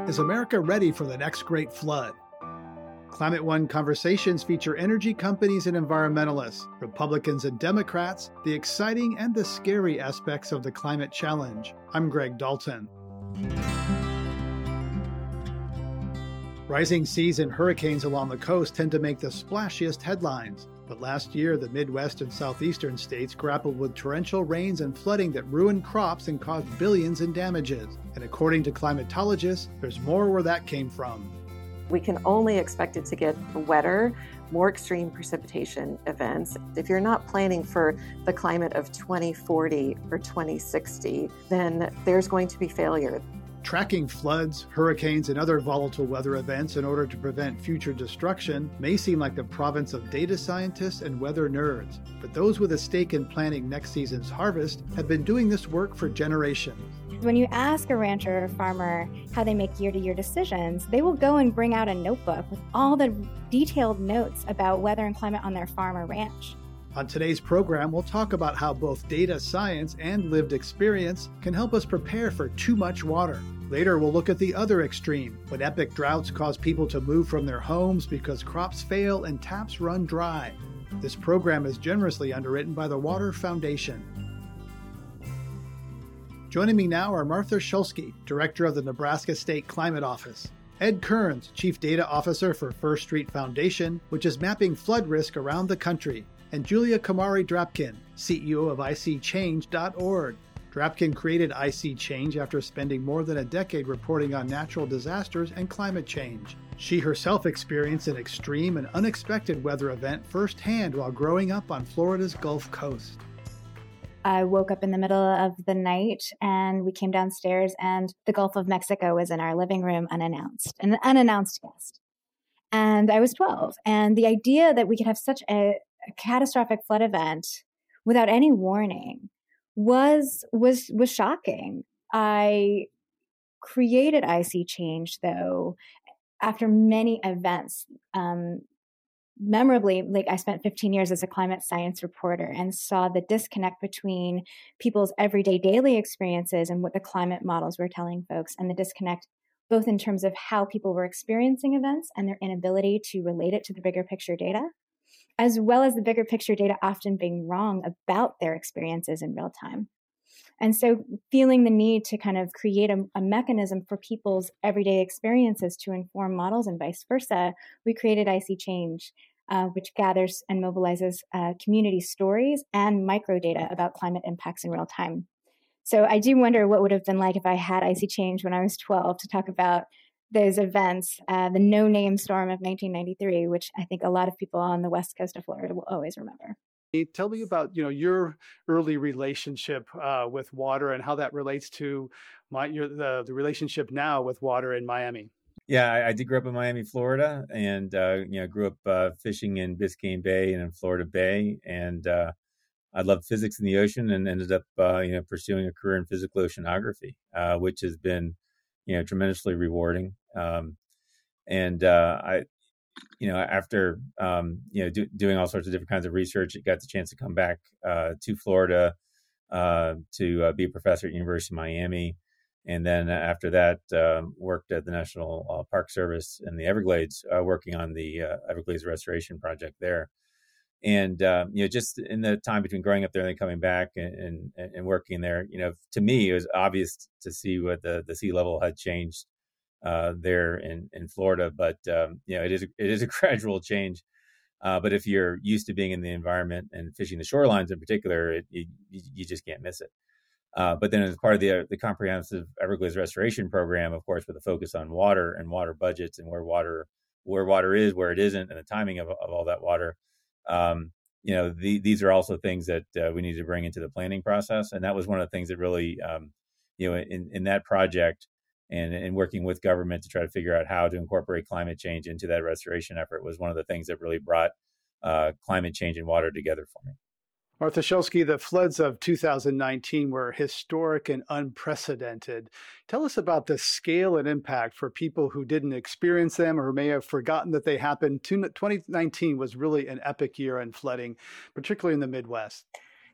Is America ready for the next great flood? Climate One conversations feature energy companies and environmentalists, Republicans and Democrats, the exciting and the scary aspects of the climate challenge. I'm Greg Dalton. Rising seas and hurricanes along the coast tend to make the splashiest headlines. But last year, the Midwest and southeastern states grappled with torrential rains and flooding that ruined crops and caused billions in damages. And according to climatologists, there's more where that came from. We can only expect it to get wetter, more extreme precipitation events. If you're not planning for the climate of 2040 or 2060, then there's going to be failure. Tracking floods, hurricanes, and other volatile weather events in order to prevent future destruction may seem like the province of data scientists and weather nerds, but those with a stake in planning next season's harvest have been doing this work for generations. When you ask a rancher or a farmer how they make year-to-year decisions, they will go and bring out a notebook with all the detailed notes about weather and climate on their farm or ranch. On today's program, we'll talk about how both data science and lived experience can help us prepare for too much water. Later, we'll look at the other extreme, when epic droughts cause people to move from their homes because crops fail and taps run dry. This program is generously underwritten by the Water Foundation. Joining me now are Martha Shulsky, Director of the Nebraska State Climate Office, Ed Kearns, Chief Data Officer for First Street Foundation, which is mapping flood risk around the country, and Julia Komari-Drapkin, CEO of ICChange.org. Drapkin created ICChange after spending more than a decade reporting on natural disasters and climate change. She herself experienced an extreme and unexpected weather event firsthand while growing up on Florida's Gulf Coast. I woke up in the middle of the night and we came downstairs and the Gulf of Mexico was in our living room unannounced, an unannounced guest. And I was 12. And the idea that we could have such a catastrophic flood event without any warning was shocking. I created ICChange, though, after many events. Memorably, I spent 15 years as a climate science reporter and saw the disconnect between people's everyday daily experiences and what the climate models were telling folks, and the disconnect both in terms of how people were experiencing events and their inability to relate it to the bigger picture data, as well as the bigger picture data often being wrong about their experiences in real time. And so feeling the need to kind of create a mechanism for people's everyday experiences to inform models and vice versa, we created ICChange, which gathers and mobilizes community stories and microdata about climate impacts in real time. So I do wonder what would have been like if I had ICChange when I was 12 to talk about those events, the no-name storm of 1993, which I think a lot of people on the west coast of Florida will always remember. Tell me about your early relationship with water and how that relates to the relationship now with water in Miami. Yeah, I did grow up in Miami, Florida, and grew up fishing in Biscayne Bay and in Florida Bay, and I loved physics in the ocean and ended up pursuing a career in physical oceanography, which has been tremendously rewarding. After doing all sorts of different kinds of research, I got the chance to come back to Florida to be a professor at University of Miami, and then after that worked at the National Park Service in the Everglades, working on the Everglades restoration project there. And just in the time between growing up there and then coming back and working there, to me it was obvious to see what the sea level had changed there in Florida, but it is a gradual change. But if you're used to being in the environment and fishing the shorelines in particular, you just can't miss it. But then as part of the comprehensive Everglades restoration program, of course, with a focus on water and water budgets and where water is, where it isn't, and the timing of all that water. These are also things that we need to bring into the planning process. And that was one of the things that really, in that project and working with government to try to figure out how to incorporate climate change into that restoration effort was one of the things that really brought climate change and water together for me. Martha Shulsky, the floods of 2019 were historic and unprecedented. Tell us about the scale and impact for people who didn't experience them or may have forgotten that they happened. 2019 was really an epic year in flooding, particularly in the Midwest.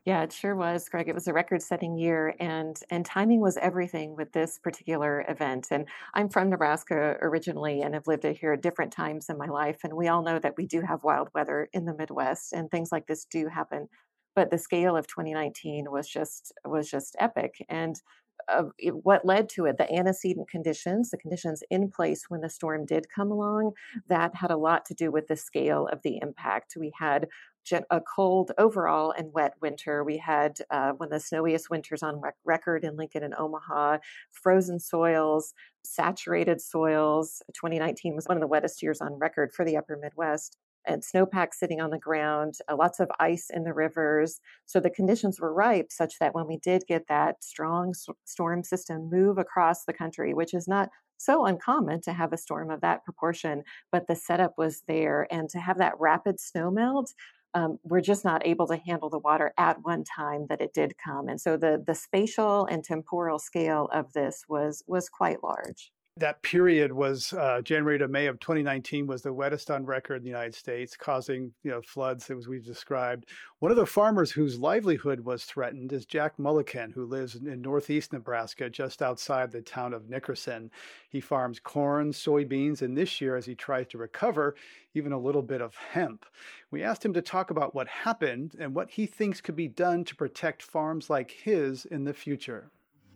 Yeah, it sure was, Greg. It was a record-setting year, and timing was everything with this particular event. And I'm from Nebraska originally and have lived here at different times in my life. And we all know that we do have wild weather in the Midwest, and things like this do happen. But the scale of 2019 was just epic. And what led to it, the antecedent conditions, the conditions in place when the storm did come along, that had a lot to do with the scale of the impact. We had a cold overall and wet winter. We had one of the snowiest winters on record in Lincoln and Omaha, frozen soils, saturated soils. 2019 was one of the wettest years on record for the upper Midwest. And snowpack sitting on the ground, lots of ice in the rivers. So the conditions were ripe such that when we did get that strong storm system move across the country, which is not so uncommon to have a storm of that proportion, but the setup was there. And to have that rapid snow melt, we're just not able to handle the water at one time that it did come. And so the spatial and temporal scale of this was quite large. That period was January to May of 2019 was the wettest on record in the United States, causing floods as we've described. One of the farmers whose livelihood was threatened is Jack Mulliken, who lives in northeast Nebraska, just outside the town of Nickerson. He farms corn, soybeans, and this year, as he tries to recover, even a little bit of hemp. We asked him to talk about what happened and what he thinks could be done to protect farms like his in the future.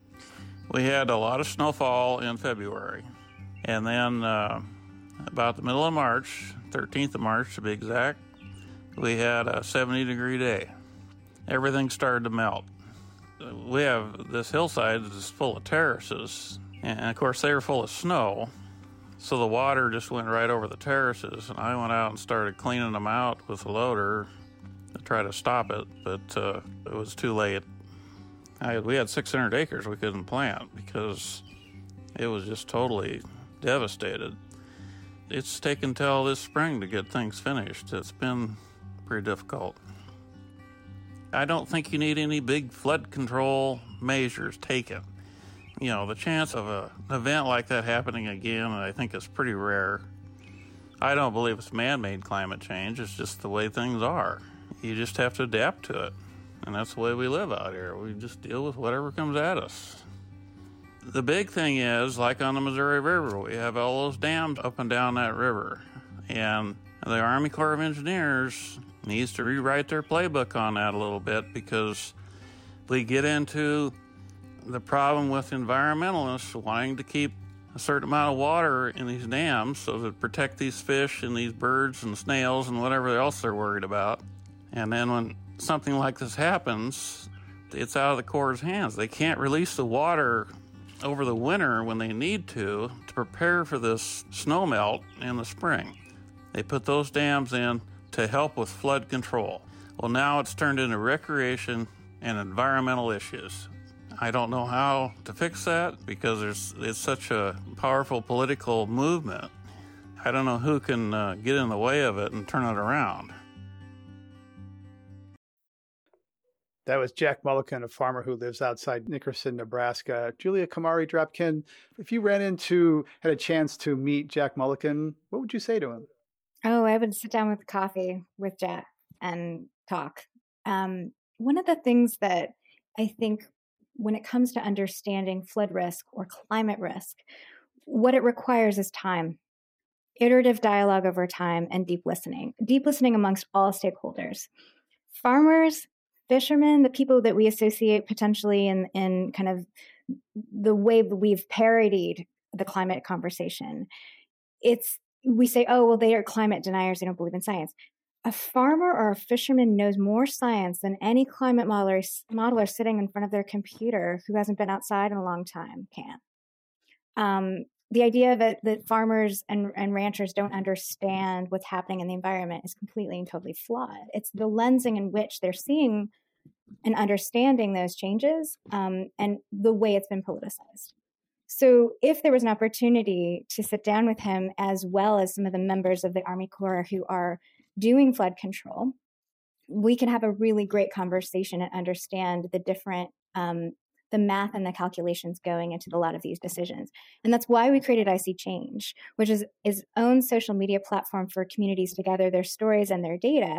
We had a lot of snowfall in February, and then about the middle of March, 13th of March to be exact, we had a 70-degree day. Everything started to melt. We have this hillside that's full of terraces, and of course they were full of snow, so the water just went right over the terraces, and I went out and started cleaning them out with a loader to try to stop it, but it was too late. We had 600 acres we couldn't plant because it was just totally devastated. It's taken till this spring to get things finished. It's been pretty difficult. I don't think you need any big flood control measures taken. The chance of an event like that happening again, I think, is pretty rare. I don't believe it's man-made climate change. It's just the way things are. You just have to adapt to it. And that's the way we live out here. We just deal with whatever comes at us. The big thing is, like on the Missouri River, we have all those dams up and down that river. And the Army Corps of Engineers needs to rewrite their playbook on that a little bit, because we get into the problem with environmentalists wanting to keep a certain amount of water in these dams so to protect these fish and these birds and snails and whatever else they're worried about. And then when something like this happens, it's out of the Corps' hands. They can't release the water over the winter when they need to prepare for this snow melt in the spring. They put those dams in to help with flood control. Well, now it's turned into recreation and environmental issues. I don't know how to fix that because it's such a powerful political movement. I don't know who can get in the way of it and turn it around. That was Jack Mulliken, a farmer who lives outside Nickerson, Nebraska. Julia Kamari-Drapkin, if you had a chance to meet Jack Mulliken, what would you say to him? Oh, I would sit down with coffee with Jack and talk. One of the things that I think when it comes to understanding flood risk or climate risk, what it requires is time, iterative dialogue over time, and deep listening amongst all stakeholders. Farmers, fishermen, the people that we associate potentially in kind of the way that we've parodied the climate conversation. We say, oh, well, they are climate deniers. They don't believe in science. A farmer or a fisherman knows more science than any climate modeler sitting in front of their computer who hasn't been outside in a long time can. The idea that farmers and ranchers don't understand what's happening in the environment is completely and totally flawed. It's the lensing in which they're seeing and understanding those changes and the way it's been politicized. So if there was an opportunity to sit down with him, as well as some of the members of the Army Corps who are doing flood control, we can have a really great conversation and understand the different the math and the calculations going into a lot of these decisions. And that's why we created IC Change, which is its own social media platform for communities to gather their stories and their data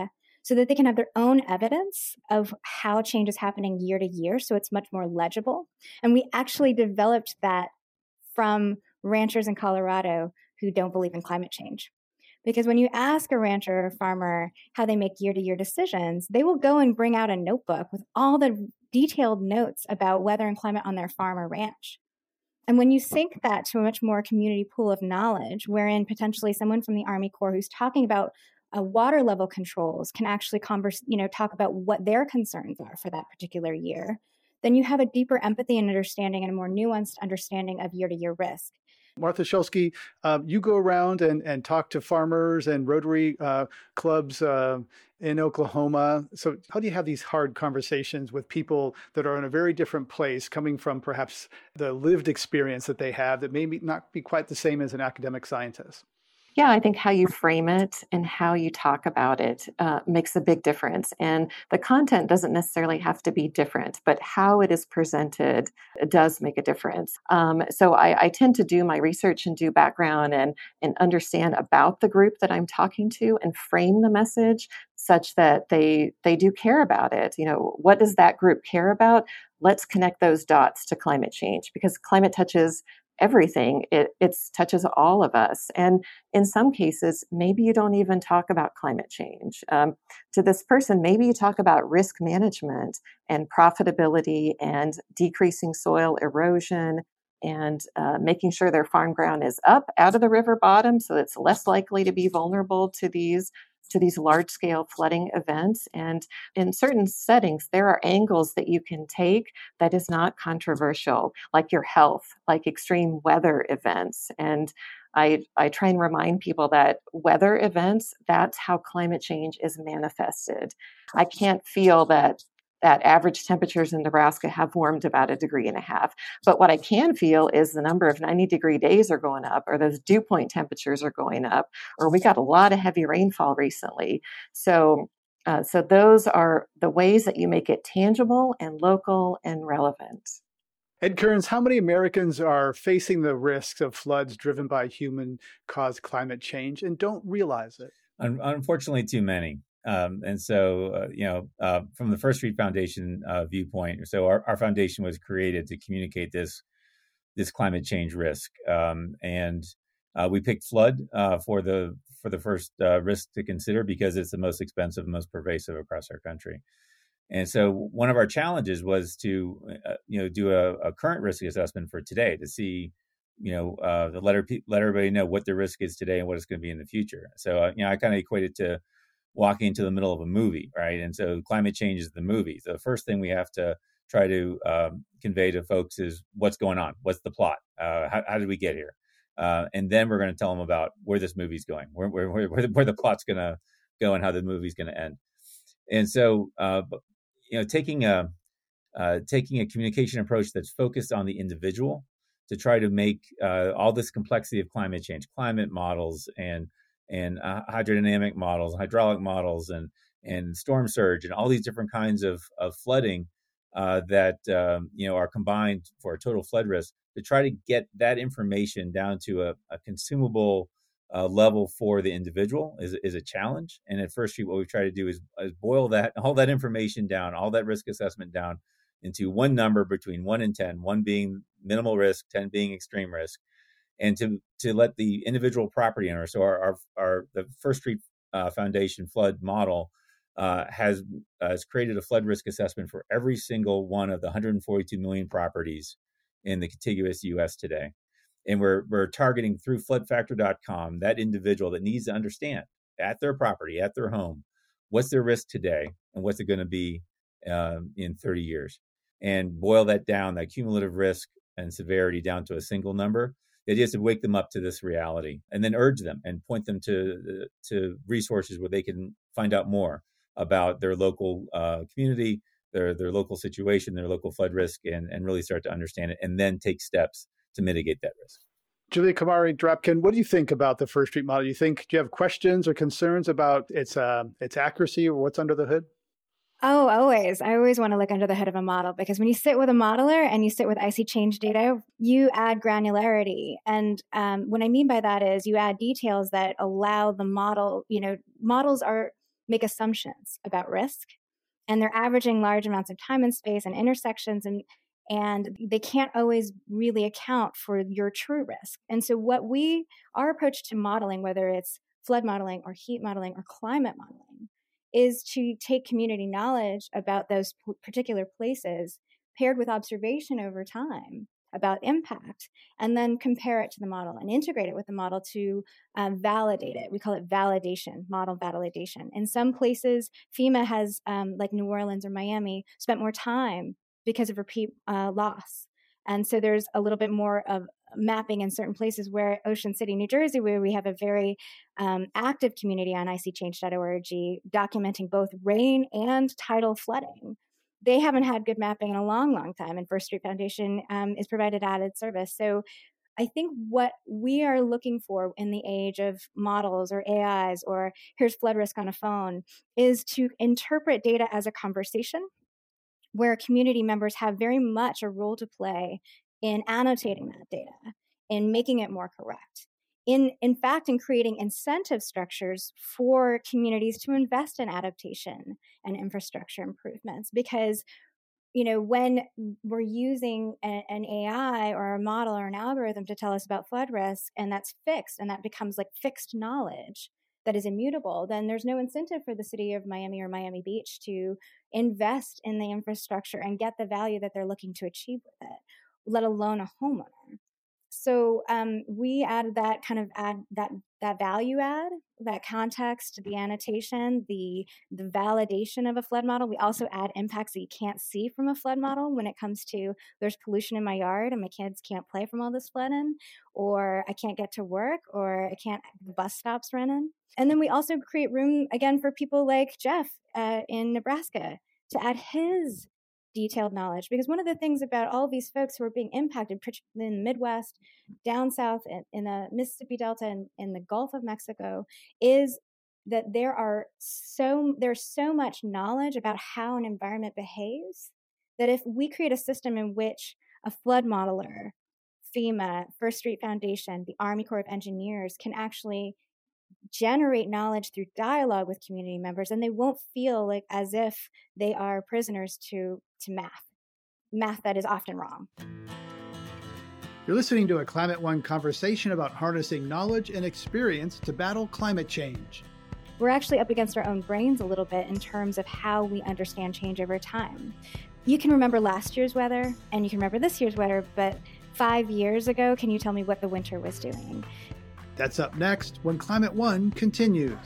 so that they can have their own evidence of how change is happening year to year. So it's much more legible. And we actually developed that from ranchers in Colorado who don't believe in climate change. Because when you ask a rancher or farmer how they make year-to-year decisions, they will go and bring out a notebook with all the detailed notes about weather and climate on their farm or ranch. And when you sync that to a much more community pool of knowledge, wherein potentially someone from the Army Corps who's talking about water level controls can actually talk about what their concerns are for that particular year, then you have a deeper empathy and understanding and a more nuanced understanding of year-to-year risk. Martha Shulsky, you go around and talk to farmers and Rotary clubs in Oklahoma. So how do you have these hard conversations with people that are in a very different place, coming from perhaps the lived experience that they have that may not be quite the same as an academic scientist? Yeah, I think how you frame it and how you talk about it makes a big difference. And the content doesn't necessarily have to be different, but how it is presented does make a difference. So I tend to do my research and do background and understand about the group that I'm talking to and frame the message such that they do care about it. What does that group care about? Let's connect those dots to climate change, because climate touches everything. It touches all of us. And in some cases, maybe you don't even talk about climate change. To this person, maybe you talk about risk management and profitability and decreasing soil erosion and making sure their farm ground is up out of the river bottom so it's less likely to be vulnerable to these large-scale flooding events. And in certain settings, there are angles that you can take that is not controversial, like your health, like extreme weather events. And I try and remind people that weather events, that's how climate change is manifested. I can't feel that average temperatures in Nebraska have warmed about 1.5 degrees. But what I can feel is the number of 90-degree days are going up, or those dew point temperatures are going up, or we got a lot of heavy rainfall recently. So those are the ways that you make it tangible and local and relevant. Ed Kearns, how many Americans are facing the risks of floods driven by human-caused climate change and don't realize it? Unfortunately, too many. And so, from the First Street Foundation viewpoint, so our foundation was created to communicate this climate change risk, and we picked flood for the first risk to consider because it's the most expensive, most pervasive across our country. And so, one of our challenges was to do a current risk assessment for today to see, to let everybody know what the risk is today and what it's going to be in the future. So, I kind of equate it to walking into the middle of a movie, right? And so climate change is the movie. So the first thing we have to try to convey to folks is what's going on, what's the plot, how did we get here, and then we're going to tell them about where this movie's going, where the plot's going to go, and how the movie's going to end. And so, taking a communication approach that's focused on the individual to try to make all this complexity of climate change, climate models, and hydrodynamic models, hydraulic models, and storm surge, and all these different kinds of flooding that are combined for a total flood risk, to try to get that information down to a consumable level for the individual is a challenge. And at First Street, what we've tried to do is boil all that information down, all that risk assessment down into one number between 1 and 10, 1 being minimal risk, 10 being extreme risk, and to let the individual property owner. So the First Street Foundation flood model has created a flood risk assessment for every single one of the 142 million properties in the contiguous U.S. today. And we're targeting through floodfactor.com that individual that needs to understand at their property, at their home, what's their risk today and what's it going to be in 30 years, and boil that down, that cumulative risk and severity, down to a single number. The idea is to wake them up to this reality and then urge them and point them to resources where they can find out more about their local community, their local situation, their local flood risk, and really start to understand it and then take steps to mitigate that risk. Julia Kamari-Drapkin, what do you think about the First Street model? Do you have questions or concerns about its accuracy or what's under the hood? Oh, always. I always want to look under the hood of a model, because when you sit with a modeler and you sit with IC change data, you add granularity. And what I mean by that is you add details that allow the model, models are make assumptions about risk, and they're averaging large amounts of time and space and intersections, and they can't always really account for your true risk. And so our approach to modeling, whether it's flood modeling or heat modeling or climate modeling, is to take community knowledge about those particular places paired with observation over time about impact, and then compare it to the model and integrate it with the model to validate it. We call it validation, model validation. In some places, FEMA has, like New Orleans or Miami, spent more time because of repeat loss. And so there's a little bit more of mapping in certain places, where Ocean City, New Jersey, where we have a very active community on icchange.org documenting both rain and tidal flooding. They haven't had good mapping in a long, long time, and First Street Foundation is provided added service. So I think what we are looking for in the age of models or AIs or here's flood risk on a phone is to interpret data as a conversation where community members have very much a role to play in annotating that data, in making it more correct. In fact, in creating incentive structures for communities to invest in adaptation and infrastructure improvements. Because, when we're using an AI or a model or an algorithm to tell us about flood risk, and that's fixed, and that becomes like fixed knowledge that is immutable, then there's no incentive for the city of Miami or Miami Beach to invest in the infrastructure and get the value that they're looking to achieve with it, let alone a homeowner. So we added that that value add, that context, the annotation, the validation of a flood model. We also add impacts that you can't see from a flood model when it comes to there's pollution in my yard and my kids can't play from all this flooding, or I can't get to work, or the bus stops running. And then we also create room again for people like Jeff in Nebraska to add his detailed knowledge, because one of the things about all of these folks who are being impacted, particularly in the Midwest, down south, in the Mississippi Delta, and in the Gulf of Mexico, is that there's so much knowledge about how an environment behaves that if we create a system in which a flood modeler, FEMA, First Street Foundation, the Army Corps of Engineers can actually generate knowledge through dialogue with community members, and they won't feel like as if they are prisoners to math that is often wrong. You're listening to a Climate One conversation about harnessing knowledge and experience to battle climate change. We're actually up against our own brains a little bit in terms of how we understand change over time. You can remember last year's weather and you can remember this year's weather, but 5 years ago, can you tell me what the winter was doing? That's up next when Climate One continues.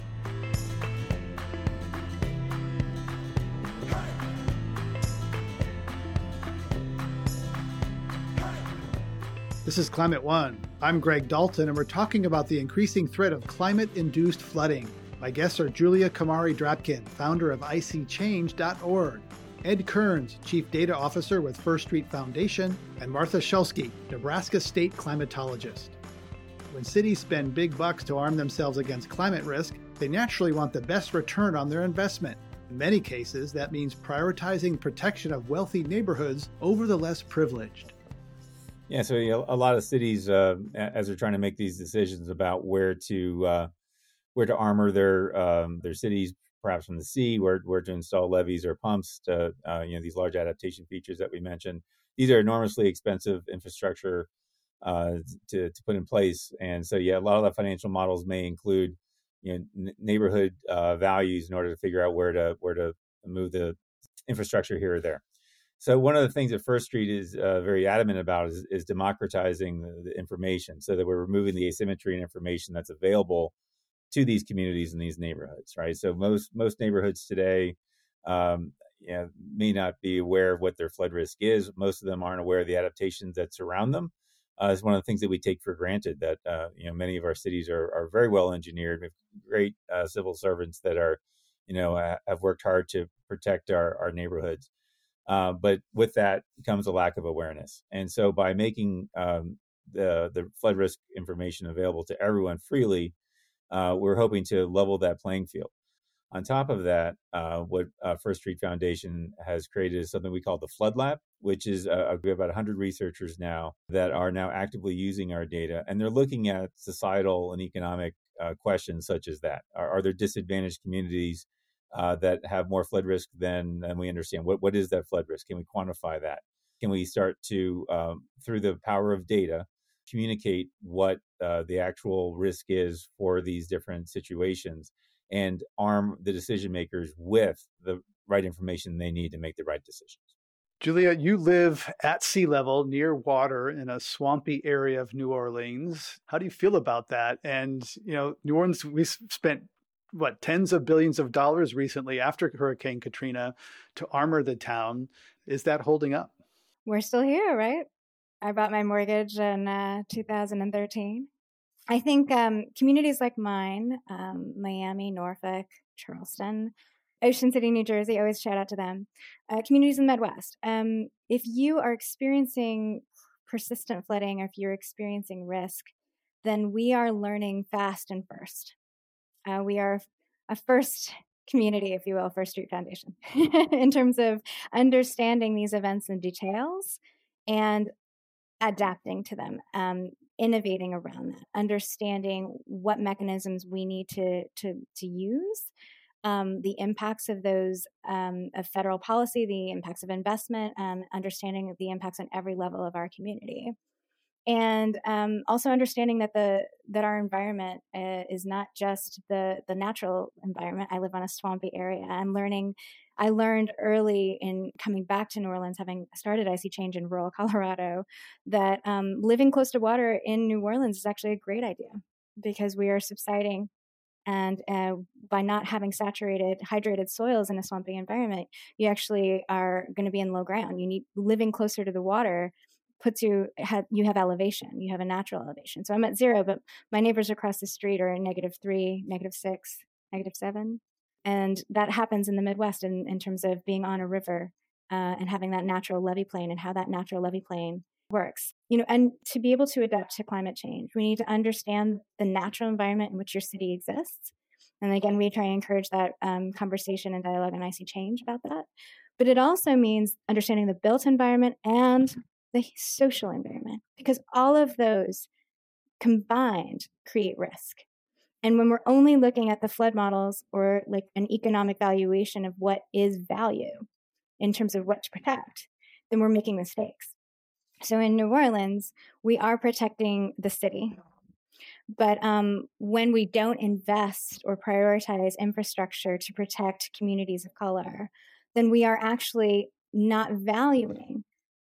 This is Climate One. I'm Greg Dalton, and we're talking about the increasing threat of climate-induced flooding. My guests are Julia Kamari-Drapkin, founder of ICChange.org, Ed Kearns, Chief Data Officer with First Street Foundation, and Martha Shulsky, Nebraska State climatologist. When cities spend big bucks to arm themselves against climate risk, they naturally want the best return on their investment. In many cases, that means prioritizing protection of wealthy neighborhoods over the less privileged. Yeah, so a lot of cities, as they're trying to make these decisions about where to armor their cities, perhaps from the sea, where to install levees or pumps to these large adaptation features that we mentioned. These are enormously expensive infrastructure to put in place, and so a lot of the financial models may include neighborhood values in order to figure out where to move the infrastructure here or there. So one of the things that First Street is very adamant about is democratizing the information, so that we're removing the asymmetry in information that's available to these communities and these neighborhoods, right? So most neighborhoods today may not be aware of what their flood risk is. Most of them aren't aware of the adaptations that surround them. It's one of the things that we take for granted, that many of our cities are very well engineered. We have great civil servants that are have worked hard to protect our neighborhoods. But with that comes a lack of awareness. And so by making the flood risk information available to everyone freely, we're hoping to level that playing field. On top of that, what First Street Foundation has created is something we call the Flood Lab, which is we have about 100 researchers now that are now actively using our data, and they're looking at societal and economic questions such as that. Are there disadvantaged communities that have more flood risk than we understand? What is that flood risk? Can we quantify that? Can we start to, through the power of data, communicate what the actual risk is for these different situations and arm the decision makers with the right information they need to make the right decisions? Julia, you live at sea level near water in a swampy area of New Orleans. How do you feel about that? And, New Orleans, we spent tens of billions of dollars recently after Hurricane Katrina to armor the town. Is that holding up? We're still here, right? I bought my mortgage in 2013. I think communities like mine, Miami, Norfolk, Charleston, Ocean City, New Jersey, always shout out to them, communities in the Midwest. If you are experiencing persistent flooding or if you're experiencing risk, then we are learning fast and first. We are a first community, if you will, First Street Foundation, in terms of understanding these events in details and adapting to them, innovating around that, understanding what mechanisms we need to use, the impacts of those of federal policy, the impacts of investment, understanding the impacts on every level of our community. And also understanding that our environment is not just the natural environment. I live on a swampy area. I learned early in coming back to New Orleans, having started IC Change in rural Colorado, that living close to water in New Orleans is actually a great idea because we are subsiding. And by not having saturated, hydrated soils in a swampy environment, you actually are going to be in low ground. You need living closer to the water. You have elevation, you have a natural elevation. So I'm at 0, but my neighbors across the street are -3, -6, -7. And that happens in the Midwest in terms of being on a river and having that natural levee plain and how that natural levee plain works. And to be able to adapt to climate change, we need to understand the natural environment in which your city exists. And again, we try and encourage that conversation and dialogue on IC Change about that. But it also means understanding the built environment and the social environment, because all of those combined create risk. And when we're only looking at the flood models or like an economic valuation of what is value in terms of what to protect, then we're making mistakes. So in New Orleans, we are protecting the city. But when we don't invest or prioritize infrastructure to protect communities of color, then we are actually not valuing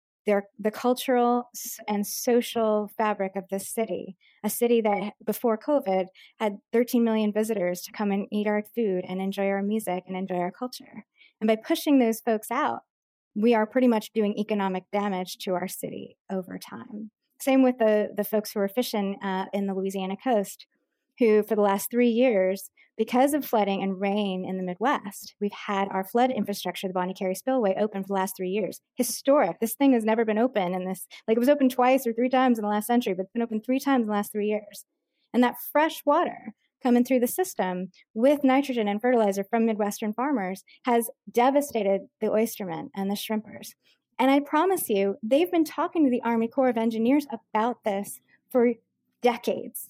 the cultural and social fabric of this city, a city that before COVID had 13 million visitors to come and eat our food and enjoy our music and enjoy our culture. And by pushing those folks out, we are pretty much doing economic damage to our city over time. Same with the folks who are fishing in the Louisiana coast, who for the last 3 years, because of flooding and rain in the Midwest, we've had our flood infrastructure, the Bonnie Carey Spillway, open for the last 3 years. Historic. This thing has never been open in this, it was open twice or 3 times in the last century, but it's been open 3 times in the last 3 years. And that fresh water coming through the system with nitrogen and fertilizer from Midwestern farmers has devastated the oystermen and the shrimpers. And I promise you, they've been talking to the Army Corps of Engineers about this for decades.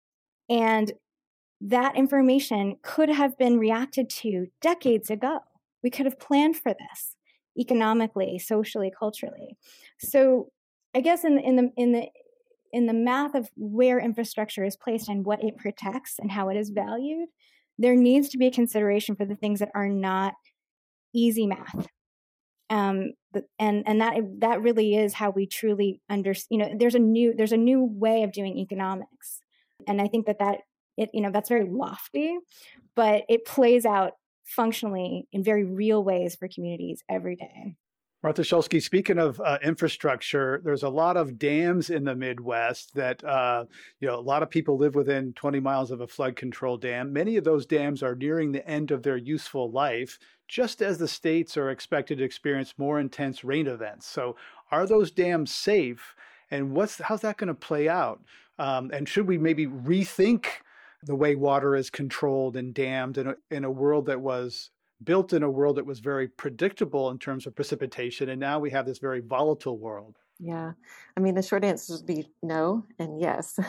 And that information could have been reacted to decades ago. We could have planned for this economically, socially, culturally. So I guess in the math of where infrastructure is placed and what it protects and how it is valued, there needs to be a consideration for the things that are not easy math. And that really is how we truly understand. There's a new way of doing economics, and I think that's very lofty, but it plays out functionally in very real ways for communities every day. Martha Shulsky, speaking of infrastructure, there's a lot of dams in the Midwest that, a lot of people live within 20 miles of a flood control dam. Many of those dams are nearing the end of their useful life, just as the states are expected to experience more intense rain events. So are those dams safe? And how's that going to play out? And should we maybe rethink the way water is controlled and dammed in a world that was built in a world that was very predictable in terms of precipitation, and now we have this very volatile world? Yeah, I mean, the short answer would be no and yes.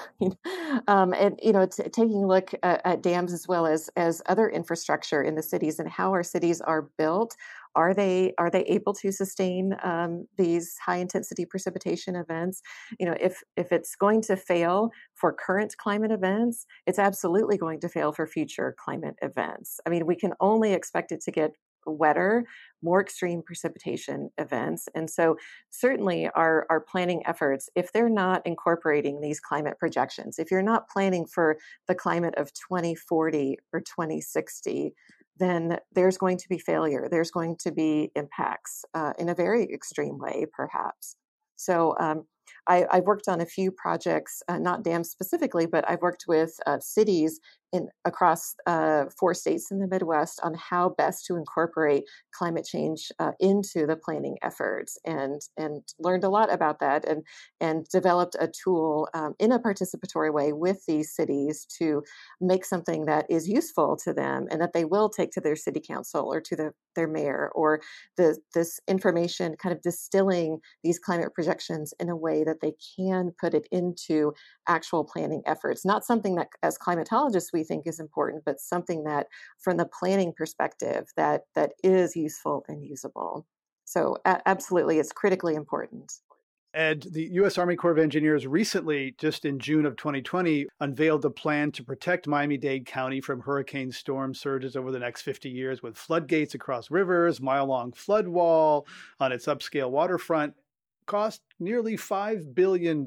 And taking a look at dams as well as other infrastructure in the cities and how our cities are built. Are they able to sustain these high intensity precipitation events? If it's going to fail for current climate events, it's absolutely going to fail for future climate events. I mean, we can only expect it to get wetter, more extreme precipitation events. And so certainly our planning efforts, if they're not incorporating these climate projections, if you're not planning for the climate of 2040 or 2060, then there's going to be failure. There's going to be impacts in a very extreme way, perhaps. So I've worked on a few projects, not dams specifically, but I've worked with cities across 4 states in the Midwest on how best to incorporate climate change into the planning efforts, and learned a lot about that, and developed a tool in a participatory way with these cities to make something that is useful to them and that they will take to their city council or to their mayor, or this information kind of distilling these climate projections in a way that they can put it into actual planning efforts. Not something that as climatologists we think is important, but something that from the planning perspective that is useful and usable. So absolutely, it's critically important. Ed, the U.S. Army Corps of Engineers recently, just in June of 2020, unveiled a plan to protect Miami-Dade County from hurricane storm surges over the next 50 years with floodgates across rivers, mile-long flood wall on its upscale waterfront. Cost nearly $5 billion.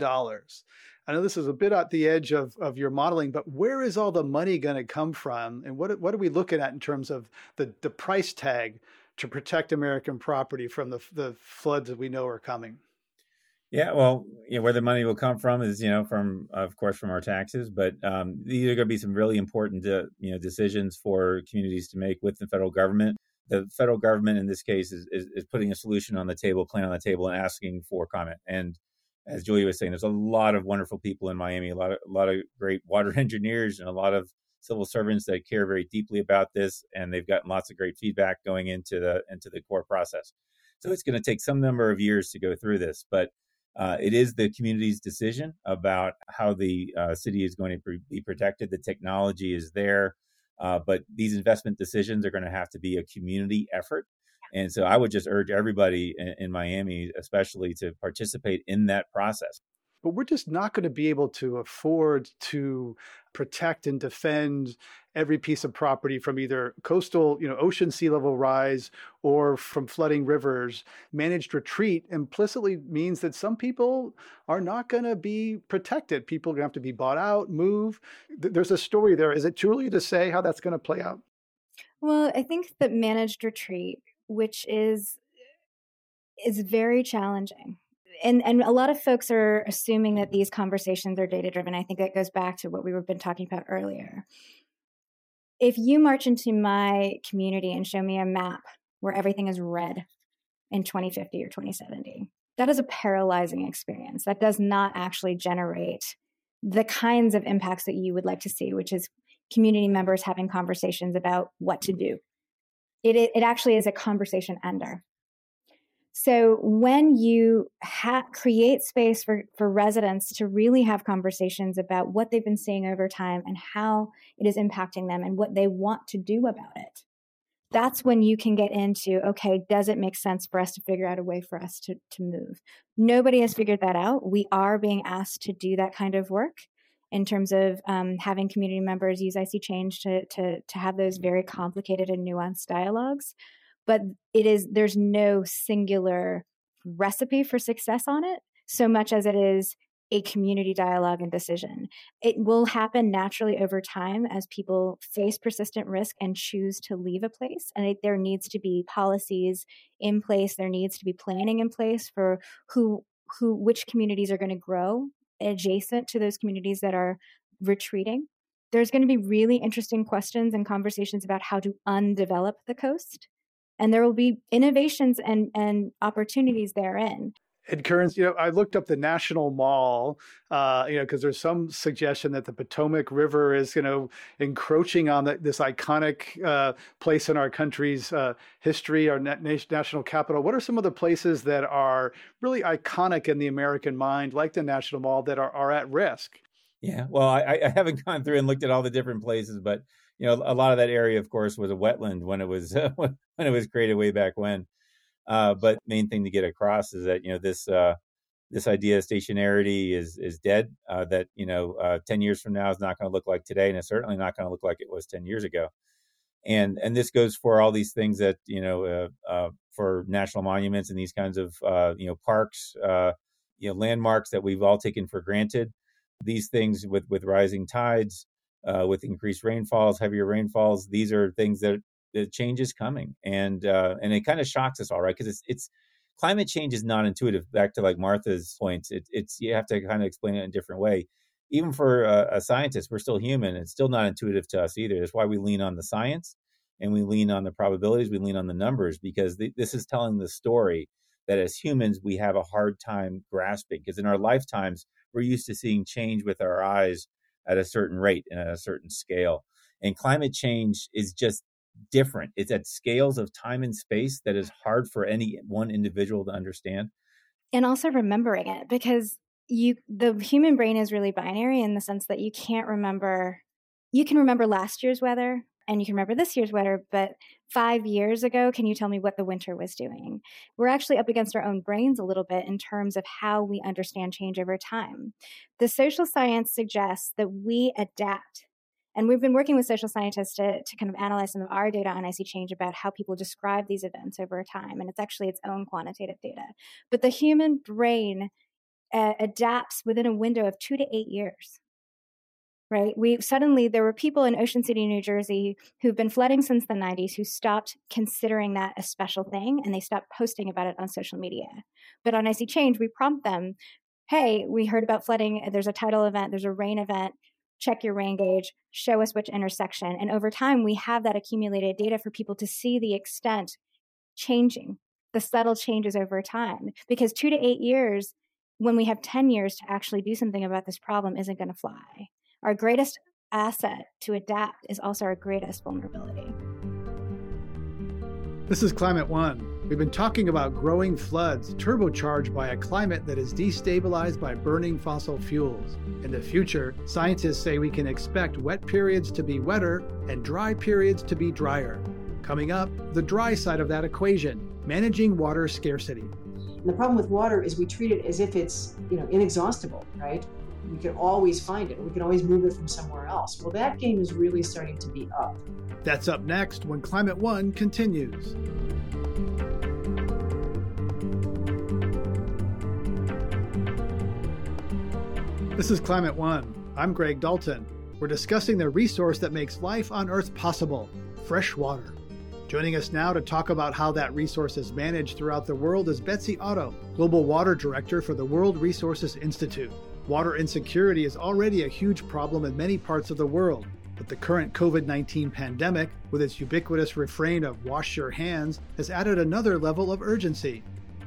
I know this is a bit at the edge of your modeling, but where is all the money going to come from? And what are we looking at in terms of the price tag to protect American property from the floods that we know are coming? Yeah, well, where the money will come from is, from, of course, from our taxes. But these are going to be some really important, decisions for communities to make with the federal government. The federal government, in this case, is putting a solution on the table, plan on the table, and asking for comment. And as Julia was saying, there's a lot of wonderful people in Miami, a lot of great water engineers, and a lot of civil servants that care very deeply about this, and they've gotten lots of great feedback going into the core process. So it's going to take some number of years to go through this, but it is the community's decision about how the city is going to be protected. The technology is there, but these investment decisions are going to have to be a community effort. And so I would just urge everybody in Miami, especially, to participate in that process. But we're just not going to be able to afford to protect and defend every piece of property from either coastal, ocean sea level rise or from flooding rivers. Managed retreat implicitly means that some people are not going to be protected. People are going to have to be bought out, move. There's a story there. Is it too early to say how that's going to play out? Well, I think that managed retreat, which is very challenging. And a lot of folks are assuming that these conversations are data-driven. I think that goes back to what we've been talking about earlier. If you march into my community and show me a map where everything is red in 2050 or 2070, that is a paralyzing experience. That does not actually generate the kinds of impacts that you would like to see, which is community members having conversations about what to do. It actually is a conversation ender. So when you create space for residents to really have conversations about what they've been seeing over time and how it is impacting them and what they want to do about it, that's when you can get into, okay, does it make sense for us to figure out a way for us to move? Nobody has figured that out. We are being asked to do that kind of work in terms of having community members use IC Change to have those very complicated and nuanced dialogues. But there's no singular recipe for success on it, so much as it is a community dialogue and decision. It will happen naturally over time as people face persistent risk and choose to leave a place. And there needs to be policies in place. There needs to be planning in place for which communities are going to grow adjacent to those communities that are retreating. There's going to be really interesting questions and conversations about how to undevelop the coast. And there will be innovations and opportunities therein. Ed Kearns, I looked up the National Mall, because there's some suggestion that the Potomac River is, encroaching on this iconic place in our country's history, our national capital. What are some of the places that are really iconic in the American mind, like the National Mall, that are at risk? Yeah, well, I haven't gone through and looked at all the different places, but a lot of that area, of course, was a wetland when it was when it was created way back when. But main thing to get across is that this idea of stationarity is dead. That 10 years from now is not going to look like today, and it's certainly not going to look like it was 10 years ago. And this goes for all these things that for national monuments and these kinds of parks, landmarks that we've all taken for granted. These things with rising tides, with increased rainfalls, heavier rainfalls. These are things that the change is coming, and it kind of shocks us all, right? Because it's climate change is not intuitive. Back to like Martha's points, it's you have to kind of explain it in a different way. Even for a scientist, we're still human. It's still not intuitive to us either. That's why we lean on the science and we lean on the probabilities. We lean on the numbers because this is telling the story that as humans we have a hard time grasping. Because in our lifetimes we're used to seeing change with our eyes at a certain rate and at a certain scale, and climate change is just different. It's at scales of time and space that is hard for any one individual to understand. And also remembering it, because the human brain is really binary in the sense that you can remember last year's weather and you can remember this year's weather, but 5 years ago, can you tell me what the winter was doing? We're actually up against our own brains a little bit in terms of how we understand change over time. The social science suggests that we adapt. And we've been working with social scientists to kind of analyze some of our data on icy change about how people describe these events over time. And it's actually its own quantitative data. But the human brain adapts within a window of 2 to 8 years, right? There were people in Ocean City, New Jersey, who've been flooding since the 90s, who stopped considering that a special thing, and they stopped posting about it on social media. But on icy change, we prompt them, hey, we heard about flooding. There's a tidal event. There's a rain event. Check your rain gauge, show us which intersection. And over time, we have that accumulated data for people to see the extent changing, the subtle changes over time. Because 2 to 8 years, when we have 10 years to actually do something about this problem, isn't going to fly. Our greatest asset to adapt is also our greatest vulnerability. This is Climate One. We've been talking about growing floods turbocharged by a climate that is destabilized by burning fossil fuels. In the future, scientists say we can expect wet periods to be wetter and dry periods to be drier. Coming up, the dry side of that equation, managing water scarcity. And the problem with water is we treat it as if it's, inexhaustible, right? We can always find it. We can always move it from somewhere else. Well, that game is really starting to be up. That's up next when Climate One continues. This is Climate One. I'm Greg Dalton. We're discussing the resource that makes life on Earth possible, fresh water. Joining us now to talk about how that resource is managed throughout the world is Betsy Otto, Global Water Director for the World Resources Institute. Water insecurity is already a huge problem in many parts of the world, but the current COVID-19 pandemic, with its ubiquitous refrain of wash your hands, has added another level of urgency.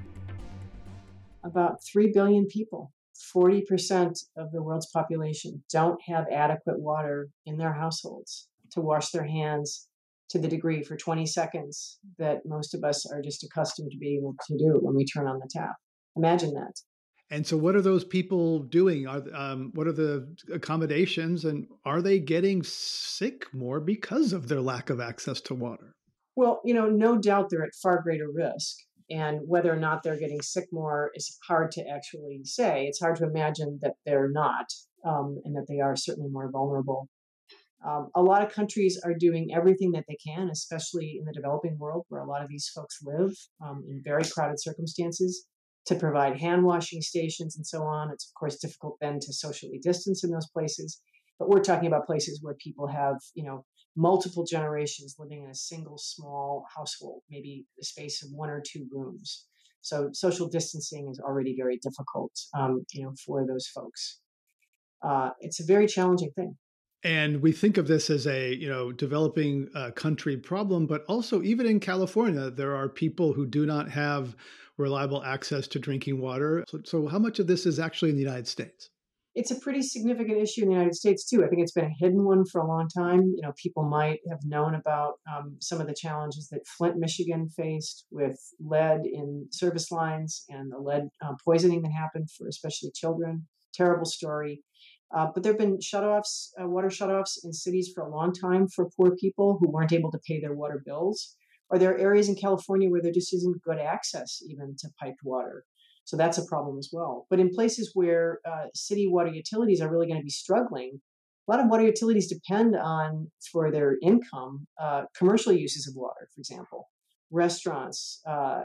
About 3 billion people, 40% of the world's population, don't have adequate water in their households to wash their hands to the degree for 20 seconds that most of us are just accustomed to being able to do when we turn on the tap. Imagine that. And so what are those people doing? What are the accommodations, and are they getting sick more because of their lack of access to water? Well, no doubt they're at far greater risk. And whether or not they're getting sick more is hard to actually say. It's hard to imagine that they're not, and that they are certainly more vulnerable. A lot of countries are doing everything that they can, especially in the developing world where a lot of these folks live in very crowded circumstances, to provide hand washing stations and so on. It's, of course, difficult then to socially distance in those places. But we're talking about places where people have, multiple generations living in a single small household, maybe the space of 1 or 2 rooms. So social distancing is already very difficult, for those folks. It's a very challenging thing. And we think of this as a, developing country problem, but also even in California, there are people who do not have reliable access to drinking water. So how much of this is actually in the United States? It's a pretty significant issue in the United States, too. I think it's been a hidden one for a long time. You know, people might have known about some of the challenges that Flint, Michigan faced with lead in service lines and the lead poisoning that happened for especially children. Terrible story. But there have been shutoffs, water shutoffs in cities for a long time for poor people who weren't able to pay their water bills. Or there are areas in California where there just isn't good access even to piped water. So that's a problem as well. But in places where city water utilities are really going to be struggling, a lot of water utilities depend on, for their income, commercial uses of water, for example, restaurants,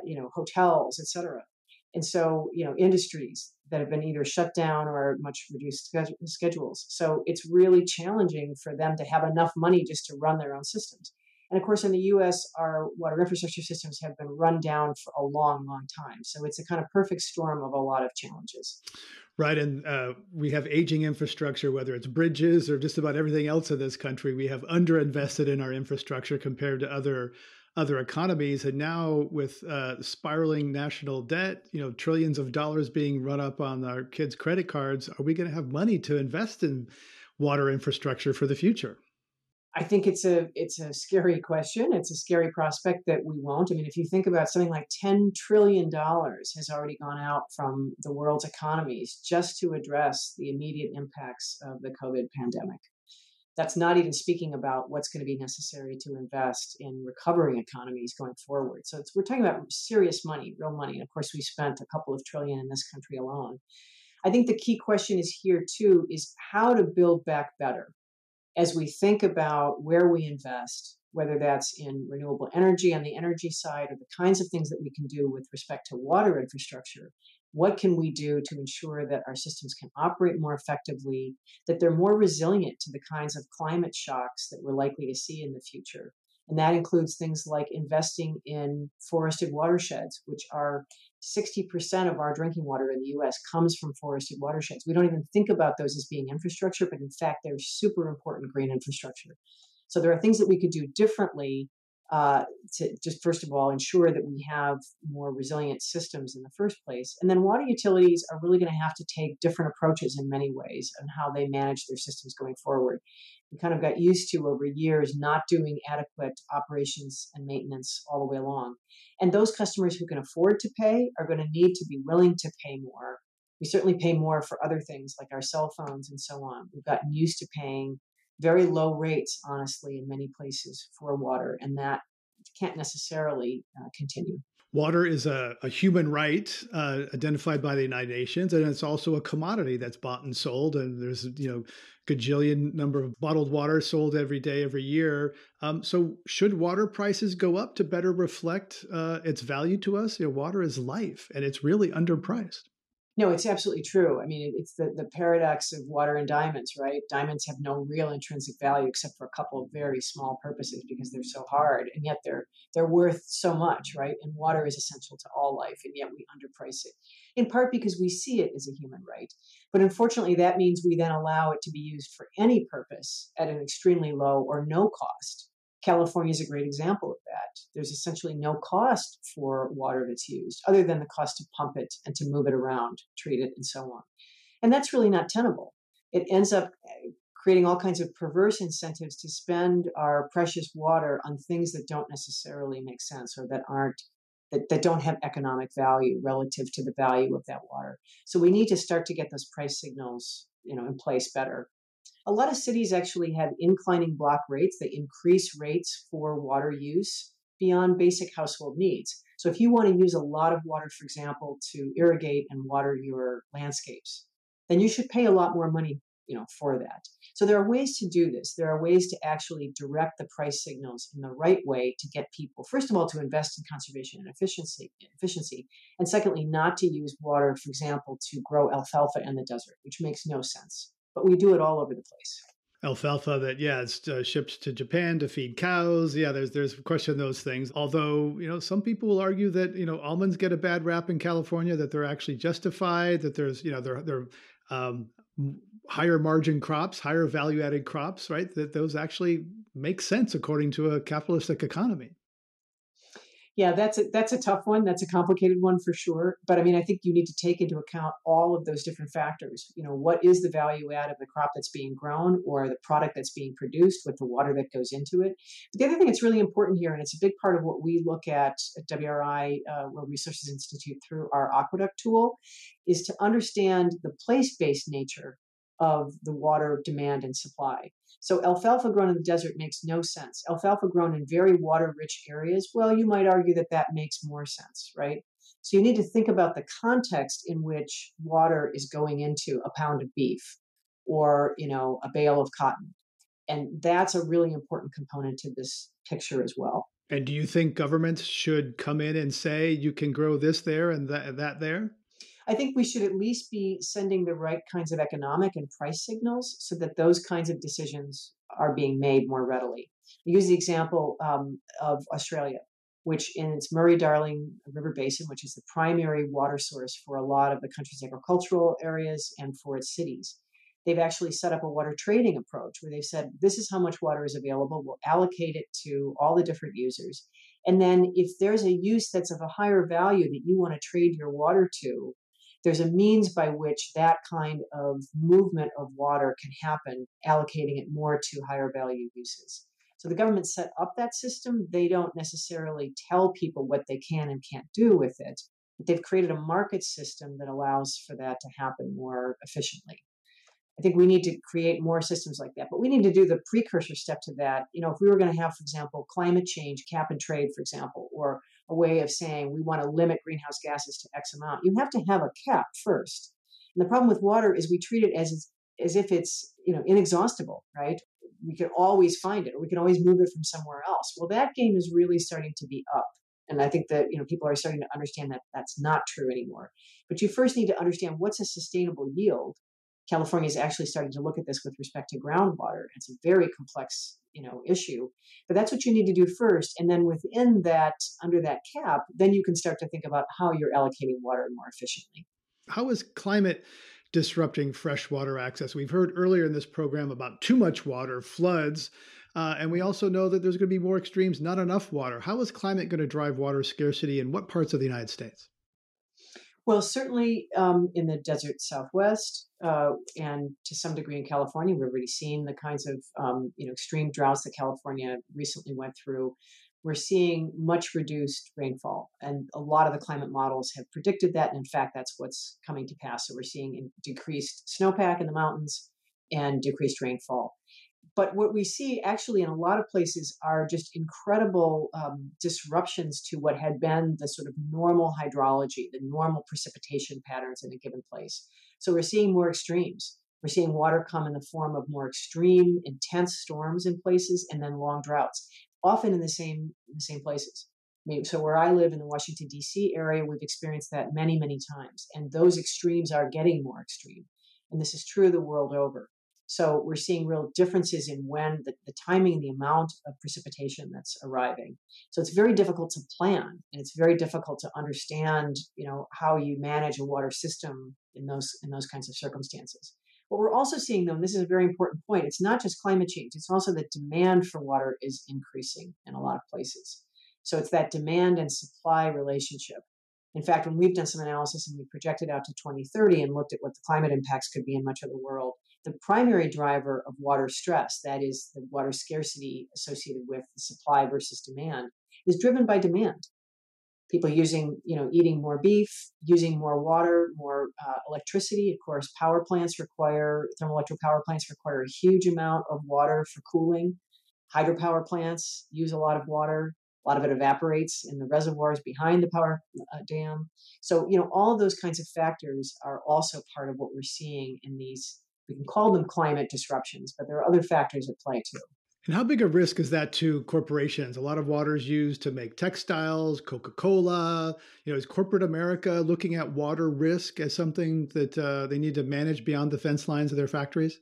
hotels, et cetera. And so, industries that have been either shut down or much reduced schedules. So it's really challenging for them to have enough money just to run their own systems. And of course, in the U.S., our water infrastructure systems have been run down for a long, long time. So it's a kind of perfect storm of a lot of challenges. Right. And we have aging infrastructure, whether it's bridges or just about everything else in this country. We have underinvested in our infrastructure compared to other economies. And now with spiraling national debt, trillions of dollars being run up on our kids' credit cards, are we going to have money to invest in water infrastructure for the future? I think it's a scary question. It's a scary prospect that we won't. I mean, if you think about something like $10 trillion has already gone out from the world's economies just to address the immediate impacts of the COVID pandemic. That's not even speaking about what's going to be necessary to invest in recovering economies going forward. So we're talking about serious money, real money. And of course, we spent a couple of trillion in this country alone. I think the key question is here, too, is how to build back better. As we think about where we invest, whether that's in renewable energy on the energy side or the kinds of things that we can do with respect to water infrastructure, what can we do to ensure that our systems can operate more effectively, that they're more resilient to the kinds of climate shocks that we're likely to see in the future? And that includes things like investing in forested watersheds, which are 60% of our drinking water in the U.S. comes from forested watersheds. We don't even think about those as being infrastructure, but in fact, they're super important green infrastructure. So there are things that we could do differently to just, first of all, ensure that we have more resilient systems in the first place. And then water utilities are really going to have to take different approaches in many ways on how they manage their systems going forward. We kind of got used to over years not doing adequate operations and maintenance all the way along. And those customers who can afford to pay are going to need to be willing to pay more. We certainly pay more for other things like our cell phones and so on. We've gotten used to paying very low rates, honestly, in many places for water, and that can't necessarily continue. Water is a human right identified by the United Nations, and it's also a commodity that's bought and sold. And there's gajillion number of bottled water sold every day, every year. So should water prices go up to better reflect its value to us? Water is life, and it's really underpriced. No, it's absolutely true. I mean, it's the paradox of water and diamonds, right? Diamonds have no real intrinsic value except for a couple of very small purposes because they're so hard, and yet they're worth so much, right? And water is essential to all life, and yet we underprice it, in part because we see it as a human right. But unfortunately, that means we then allow it to be used for any purpose at an extremely low or no cost. California is a great example of that. There's essentially no cost for water that's used other than the cost to pump it and to move it around, treat it, and so on. And that's really not tenable. It ends up creating all kinds of perverse incentives to spend our precious water on things that don't necessarily make sense or that don't have economic value relative to the value of that water. So we need to start to get those price signals, in place better. A lot of cities actually have inclining block rates. They increase rates for water use beyond basic household needs. So if you want to use a lot of water, for example, to irrigate and water your landscapes, then you should pay a lot more money, for that. So there are ways to do this. There are ways to actually direct the price signals in the right way to get people, first of all, to invest in conservation and efficiency, and secondly, not to use water, for example, to grow alfalfa in the desert, which makes no sense. But we do it all over the place. Alfalfa that, it's shipped to Japan to feed cows. Yeah, there's a question of those things. Although, some people will argue that, almonds get a bad rap in California, that they're actually justified, that there's, they're higher margin crops, higher value added crops, right? That those actually make sense according to a capitalistic economy. Yeah, that's a tough one. That's a complicated one for sure. But I mean, I think you need to take into account all of those different factors. What is the value add of the crop that's being grown or the product that's being produced with the water that goes into it? But the other thing that's really important here, and it's a big part of what we look at WRI, World Resources Institute, through our Aqueduct tool, is to understand the place-based nature of the water demand and supply. So alfalfa grown in the desert makes no sense. Alfalfa grown in very water-rich areas, well, you might argue that makes more sense, right? So you need to think about the context in which water is going into a pound of beef or, a bale of cotton. And that's a really important component to this picture as well. And do you think governments should come in and say you can grow this there and that there? I think we should at least be sending the right kinds of economic and price signals so that those kinds of decisions are being made more readily. I use the example of Australia, which in its Murray-Darling River Basin, which is the primary water source for a lot of the country's agricultural areas and for its cities, they've actually set up a water trading approach where they've said, this is how much water is available. We'll allocate it to all the different users. And then if there's a use that's of a higher value that you want to trade your water to, there's a means by which that kind of movement of water can happen, allocating it more to higher value uses. So the government set up that system. They don't necessarily tell people what they can and can't do with it, but they've created a market system that allows for that to happen more efficiently. I think we need to create more systems like that, but we need to do the precursor step to that. If we were going to have, for example, climate change, cap and trade, for example, or a way of saying we want to limit greenhouse gases to X amount, you have to have a cap first. And the problem with water is we treat it as if it's inexhaustible, right? We can always find it, or we can always move it from somewhere else. Well, that game is really starting to be up. And I think that people are starting to understand that that's not true anymore. But you first need to understand what's a sustainable yield. California is actually starting to look at this with respect to groundwater. It's a very complex, issue, but that's what you need to do first. And then within that, under that cap, then you can start to think about how you're allocating water more efficiently. How is climate disrupting freshwater access? We've heard earlier in this program about too much water, floods, and we also know that there's going to be more extremes, not enough water. How is climate going to drive water scarcity in what parts of the United States? Well, certainly in the desert Southwest and to some degree in California, we've already seen the kinds of extreme droughts that California recently went through. We're seeing much reduced rainfall, and a lot of the climate models have predicted that. And in fact, that's what's coming to pass. So we're seeing decreased snowpack in the mountains and decreased rainfall. But what we see actually in a lot of places are just incredible disruptions to what had been the sort of normal hydrology, the normal precipitation patterns in a given place. So we're seeing more extremes. We're seeing water come in the form of more extreme, intense storms in places and then long droughts, often in the same places. So where I live in the Washington, D.C. area, we've experienced that many, many times. And those extremes are getting more extreme. And this is true the world over. So we're seeing real differences in when the timing and the amount of precipitation that's arriving. So it's very difficult to plan, and it's very difficult to understand, how you manage a water system in those kinds of circumstances. What we're also seeing, though, and this is a very important point, it's not just climate change, it's also that demand for water is increasing in a lot of places. So it's that demand and supply relationship. In fact, when we've done some analysis and we projected out to 2030 and looked at what the climate impacts could be in much of the world, the primary driver of water stress, that is the water scarcity associated with the supply versus demand, is driven by demand. People eating more beef, using more water, more electricity. Of course, thermoelectric power plants require a huge amount of water for cooling. Hydropower plants use a lot of water. A lot of it evaporates in the reservoirs behind the power dam. So, all of those kinds of factors are also part of what we're seeing in these, we can call them climate disruptions, but there are other factors at play too. And how big a risk is that to corporations? A lot of water is used to make textiles, Coca-Cola. Is corporate America looking at water risk as something that they need to manage beyond the fence lines of their factories?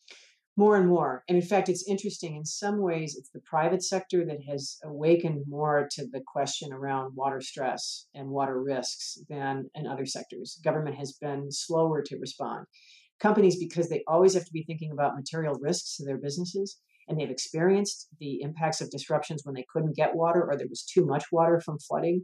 More and more. And in fact, it's interesting. In some ways, it's the private sector that has awakened more to the question around water stress and water risks than in other sectors. Government has been slower to respond. Companies, because they always have to be thinking about material risks to their businesses, and they've experienced the impacts of disruptions when they couldn't get water or there was too much water from flooding,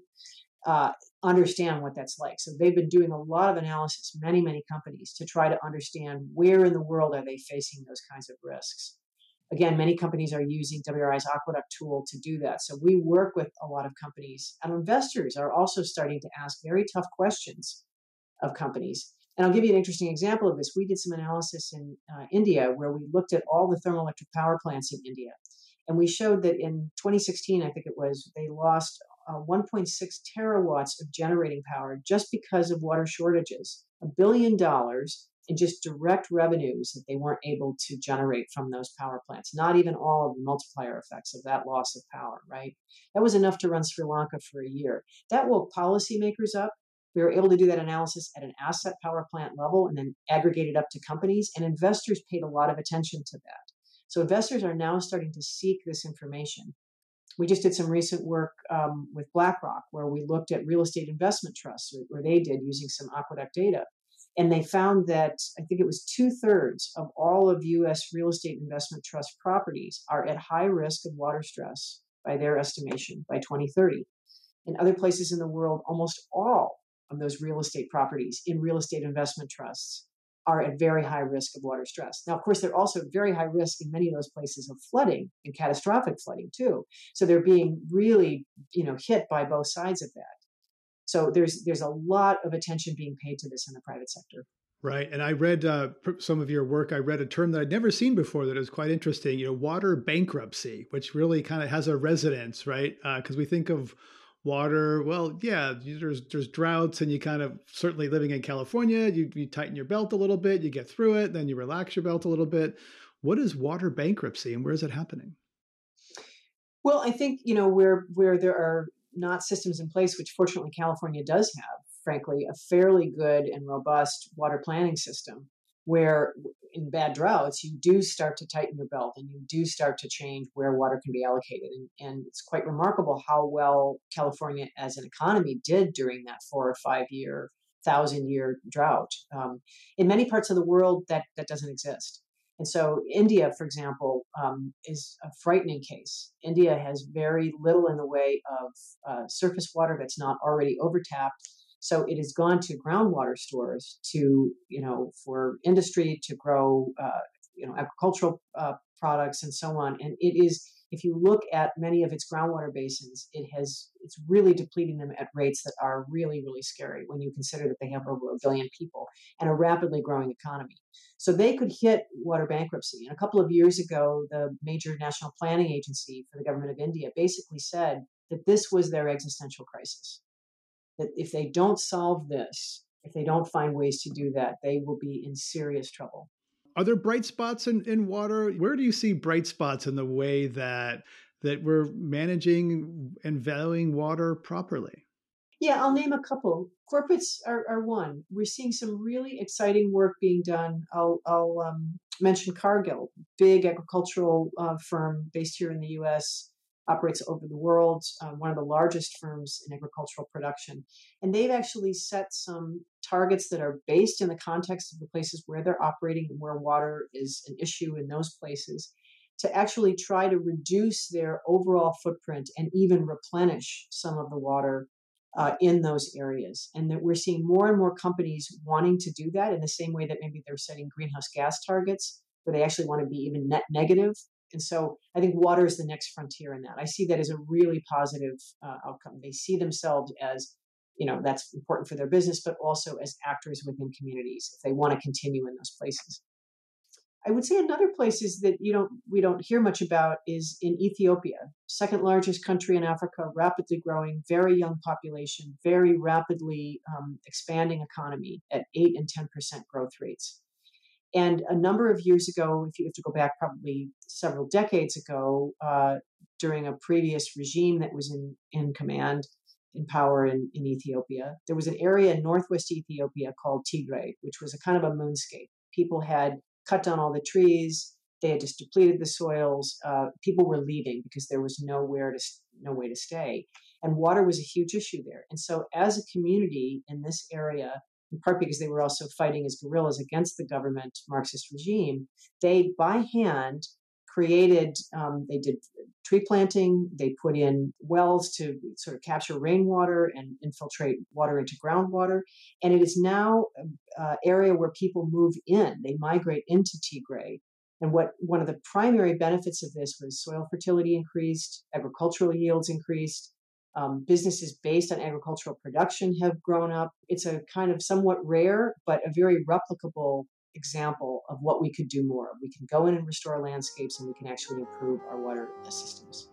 understand what that's like. So they've been doing a lot of analysis, many companies, to try to understand where in the world are they facing those kinds of risks. Again, many companies are using WRI's Aqueduct tool to do that. So we work with a lot of companies, and investors are also starting to ask very tough questions of companies. And I'll give you an interesting example of this. We did some analysis in India where we looked at all the thermoelectric power plants in India. And we showed that in 2016, I think it was, they lost 1.6 terawatts of generating power just because of water shortages, $1 billion in just direct revenues that they weren't able to generate from those power plants, not even all of the multiplier effects of that loss of power, right? That was enough to run Sri Lanka for a year. That woke policymakers up. We were able to do that analysis at an asset power plant level and then aggregate it up to companies, and investors paid a lot of attention to that. So investors are now starting to seek this information. We just did some recent work with BlackRock, where we looked at real estate investment trusts, or they did, using some Aqueduct data. And they found that I think it was 2/3 of all of U.S. real estate investment trust properties are at high risk of water stress by their estimation by 2030. In other places in the world, almost all of those real estate properties in real estate investment trusts are at very high risk of water stress. Now, of course, they're also at very high risk in many of those places of flooding and catastrophic flooding too. So they're being really, hit by both sides of that. So there's a lot of attention being paid to this in the private sector. Right. And I read some of your work. I read a term that I'd never seen before that is quite interesting, water bankruptcy, which really kind of has a resonance, right? Because we think of water, well, yeah, there's droughts, and you kind of, certainly living in California, you tighten your belt a little bit, you get through it, then you relax your belt a little bit. What is water bankruptcy, and where is it happening? Well, I think, where there are not systems in place, which fortunately California does have, frankly, a fairly good and robust water planning system, where in bad droughts, you do start to tighten your belt and you do start to change where water can be allocated. And it's quite remarkable how well California as an economy did during that 4 or 5 year, 1,000-year drought. In many parts of the world, that doesn't exist. And so India, for example, is a frightening case. India has very little in the way of surface water that's not already overtapped. So it has gone to groundwater stores to, for industry to grow, agricultural products and so on. And it is, if you look at many of its groundwater basins, it's really depleting them at rates that are really, really scary when you consider that they have over 1 billion people and a rapidly growing economy. So they could hit water bankruptcy. And a couple of years ago, the major national planning agency for the government of India basically said that this was their existential crisis. That if they don't solve this, if they don't find ways to do that, they will be in serious trouble. Are there bright spots in water? Where do you see bright spots in the way that we're managing and valuing water properly? Yeah, I'll name a couple. Corporates are one. We're seeing some really exciting work being done. I'll mention Cargill, big agricultural firm based here in the U.S., operates over the world, one of the largest firms in agricultural production. And they've actually set some targets that are based in the context of the places where they're operating and where water is an issue in those places, to actually try to reduce their overall footprint and even replenish some of the water in those areas. And that we're seeing more and more companies wanting to do that in the same way that maybe they're setting greenhouse gas targets, where they actually want to be even net negative. And so I think water is the next frontier in that. I see that as a really positive outcome. They see themselves as, that's important for their business, but also as actors within communities if they want to continue in those places. I would say another place is that we don't hear much about is in Ethiopia, second largest country in Africa, rapidly growing, very young population, very rapidly expanding economy at 8 and 10% growth rates. And a number of years ago, if you have to go back probably several decades ago, during a previous regime that was in command, in power in Ethiopia, there was an area in northwest Ethiopia called Tigray, which was a kind of a moonscape. People had cut down all the trees. They had just depleted the soils. People were leaving because there was no way to stay. And water was a huge issue there. And so as a community in this area, in part because they were also fighting as guerrillas against the government Marxist regime, they, by hand, created, they did tree planting, they put in wells to sort of capture rainwater and infiltrate water into groundwater. And it is now an area where people move in, they migrate into Tigray. And one of the primary benefits of this was soil fertility increased, agricultural yields increased, businesses based on agricultural production have grown up. It's a kind of somewhat rare, but a very replicable example of what we could do more. We can go in and restore landscapes, and we can actually improve our water systems.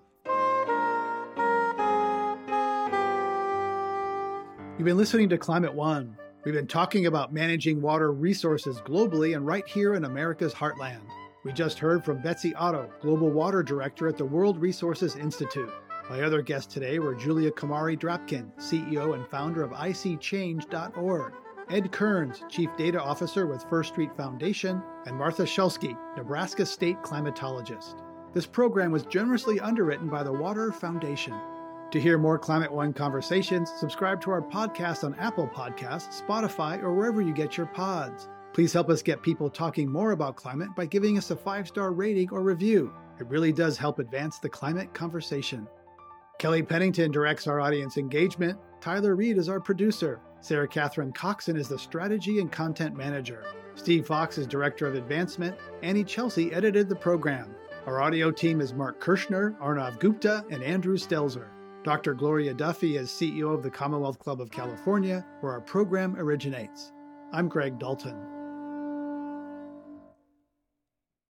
You've been listening to Climate One. We've been talking about managing water resources globally and right here in America's heartland. We just heard from Betsy Otto, Global Water Director at the World Resources Institute. My other guests today were Julia Komari-Drapkin, CEO and founder of ICChange.org, Ed Kearns, Chief Data Officer with First Street Foundation, and Martha Shulsky, Nebraska State climatologist. This program was generously underwritten by the Water Foundation. To hear more Climate One conversations, subscribe to our podcast on Apple Podcasts, Spotify, or wherever you get your pods. Please help us get people talking more about climate by giving us a 5-star rating or review. It really does help advance the climate conversation. Kelly Pennington directs our audience engagement. Tyler Reed is our producer. Sarah Catherine Coxon is the strategy and content manager. Steve Fox is director of advancement. Annie Chelsea edited the program. Our audio team is Mark Kirshner, Arnav Gupta, and Andrew Stelzer. Dr. Gloria Duffy is CEO of the Commonwealth Club of California, where our program originates. I'm Greg Dalton.